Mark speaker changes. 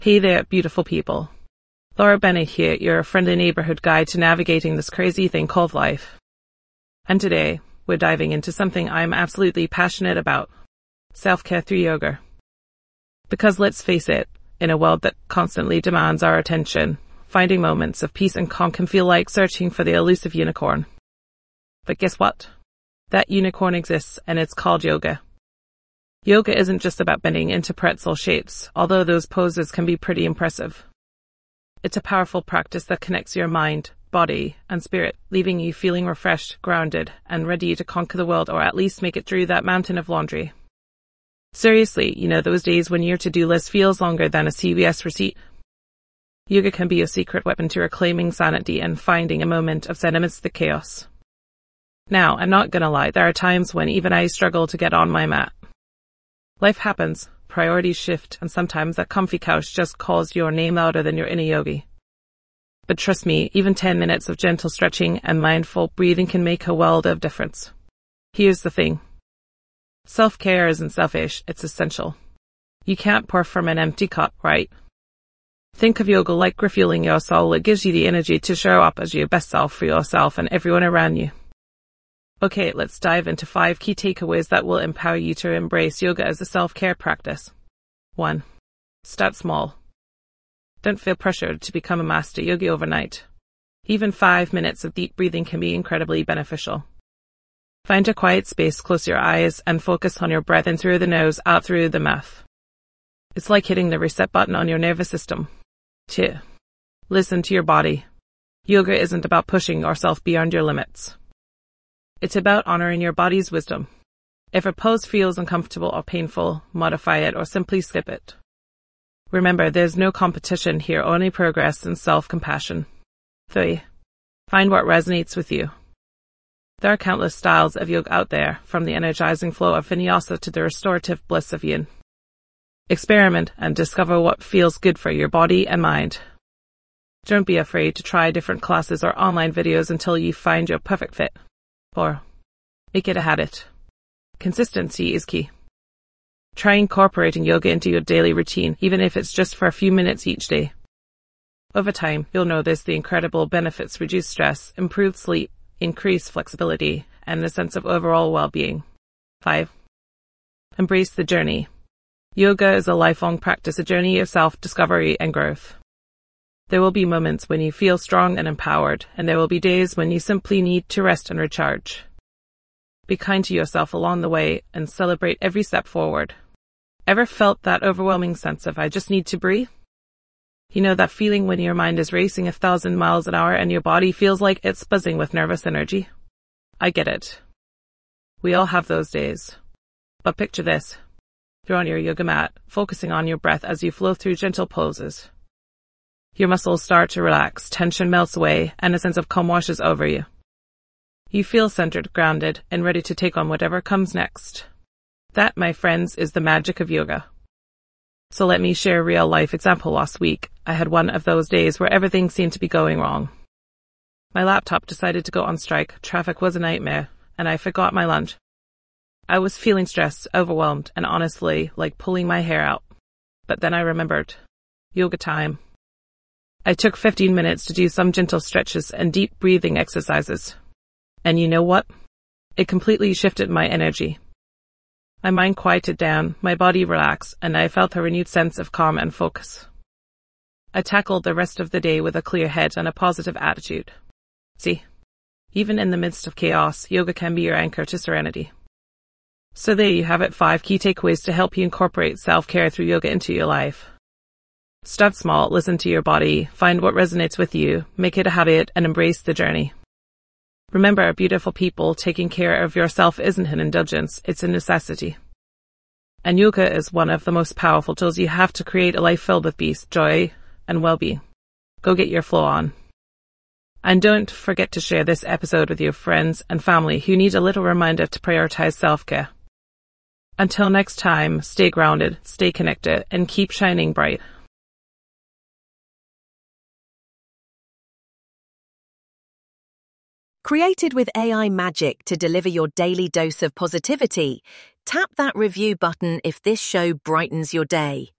Speaker 1: Hey there, beautiful people. Laura Bennett here, your friendly neighborhood guide to navigating this crazy thing called life. And today, we're diving into something I'm absolutely passionate about: self-care through yoga. Because let's face it, in a world that constantly demands our attention, finding moments of peace and calm can feel like searching for the elusive unicorn. But guess what? That unicorn exists, and it's called yoga. Yoga isn't just about bending into pretzel shapes, although those poses can be pretty impressive. It's a powerful practice that connects your mind, body, and spirit, leaving you feeling refreshed, grounded, and ready to conquer the world, or at least make it through that mountain of laundry. Seriously, you know those days when your to-do list feels longer than a CVS receipt? Yoga can be a secret weapon to reclaiming sanity and finding a moment of zen amidst the chaos. Now, I'm not gonna lie, there are times when even I struggle to get on my mat. Life happens, priorities shift, and sometimes that comfy couch just calls your name louder than your inner yogi. But trust me, even 10 minutes of gentle stretching and mindful breathing can make a world of difference. Here's the thing. Self-care isn't selfish, it's essential. You can't pour from an empty cup, right? Think of yoga like refueling your soul. It gives you the energy to show up as your best self for yourself and everyone around you. Okay, let's dive into 5 key takeaways that will empower you to embrace yoga as a self-care practice. 1. Start small. Don't feel pressured to become a master yogi overnight. Even 5 minutes of deep breathing can be incredibly beneficial. Find a quiet space, close your eyes, and focus on your breath in through the nose, out through the mouth. It's like hitting the reset button on your nervous system. 2. Listen to your body. Yoga isn't about pushing yourself beyond your limits. It's about honoring your body's wisdom. If a pose feels uncomfortable or painful, modify it or simply skip it. Remember, there's no competition here, only progress and self-compassion. 3. Find what resonates with you. There are countless styles of yoga out there, from the energizing flow of vinyasa to the restorative bliss of yin. Experiment and discover what feels good for your body and mind. Don't be afraid to try different classes or online videos until you find your perfect fit. 4. Make it a habit. Consistency is key. Try incorporating yoga into your daily routine, even if it's just for a few minutes each day. Over time, you'll notice the incredible benefits: reduce stress, improved sleep, increased flexibility, and a sense of overall well-being. 5. Embrace the journey. Yoga is a lifelong practice, a journey of self-discovery and growth. There will be moments when you feel strong and empowered, and there will be days when you simply need to rest and recharge. Be kind to yourself along the way and celebrate every step forward. Ever felt that overwhelming sense of, I just need to breathe? You know that feeling when your mind is racing 1,000 miles an hour and your body feels like it's buzzing with nervous energy? I get it. We all have those days. But picture this. You're on your yoga mat, focusing on your breath as you flow through gentle poses. Your muscles start to relax, tension melts away, and a sense of calm washes over you. You feel centered, grounded, and ready to take on whatever comes next. That, my friends, is the magic of yoga. So let me share a real-life example. Last week, I had one of those days where everything seemed to be going wrong. My laptop decided to go on strike, traffic was a nightmare, and I forgot my lunch. I was feeling stressed, overwhelmed, and honestly, like pulling my hair out. But then I remembered. Yoga time. I took 15 minutes to do some gentle stretches and deep breathing exercises. And you know what? It completely shifted my energy. My mind quieted down, my body relaxed, and I felt a renewed sense of calm and focus. I tackled the rest of the day with a clear head and a positive attitude. See, even in the midst of chaos, yoga can be your anchor to serenity. So there you have it, 5 key takeaways to help you incorporate self-care through yoga into your life. Start small, listen to your body, find what resonates with you, make it a habit, and embrace the journey. Remember, beautiful people, taking care of yourself isn't an indulgence, it's a necessity. And yoga is one of the most powerful tools you have to create a life filled with peace, joy, and well-being. Go get your flow on. And don't forget to share this episode with your friends and family who need a little reminder to prioritize self-care. Until next time, stay grounded, stay connected, and keep shining bright.
Speaker 2: Created with AI magic to deliver your daily dose of positivity, tap that review button if this show brightens your day.